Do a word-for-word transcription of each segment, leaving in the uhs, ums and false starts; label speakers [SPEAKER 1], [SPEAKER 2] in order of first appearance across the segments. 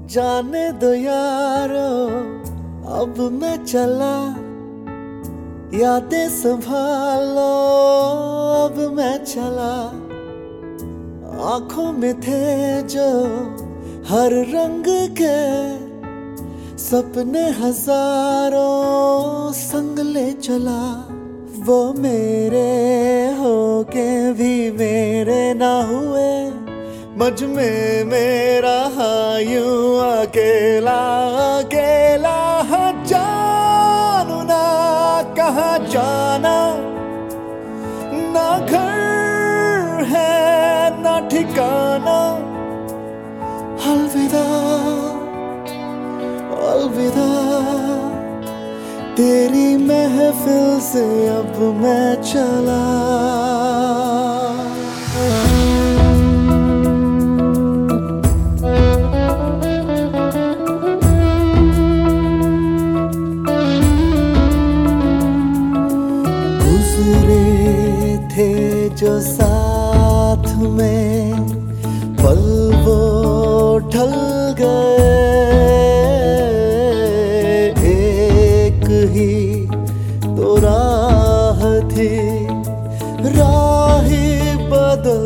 [SPEAKER 1] जाने दो यारो अब मैं चला, यादें संभालो अब मैं चला। आंखों में थे जो हर रंग के सपने हजारों संग ले चला। वो मेरे होके भी मेरे ना हुए, मुझ में मेरा हाँ यूं अकेला अकेला। हाँ जानू ना कहाँ जाना, ना घर है ना ठिकाना। अलविदा अलविदा तेरी महफिल से अब मैं चला। गुजरे थे जो साथ में पल वो ढल गए, एक ही तो राह थी राह ही बदल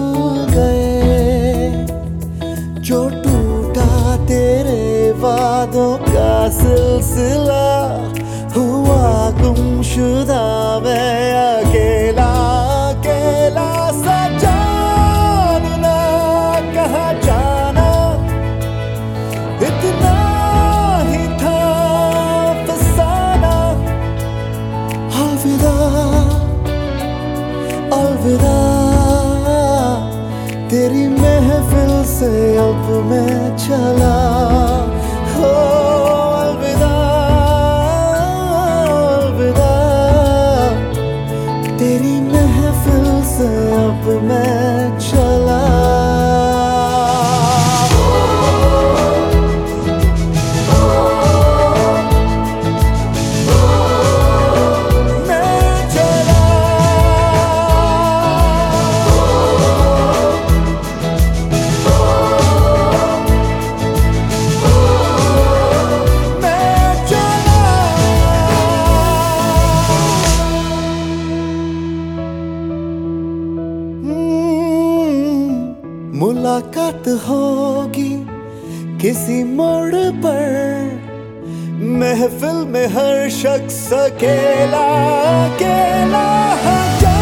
[SPEAKER 1] गए। जो टूटा तेरे वादों का सिलसिला, हुआ गुमशुदा मैं अकेला अकेला। सा जानू ना कहाँ जाना, इतना ही था फसाना। अलविदा अलविदा तेरी महफिल से अब मैं चला। हो अलविदा अलविदा तेरी महफिल से अब मैं चला। मुलाकात होगी किसी मोड़ पर, महफिल में हर शख्स अकेला अकेला।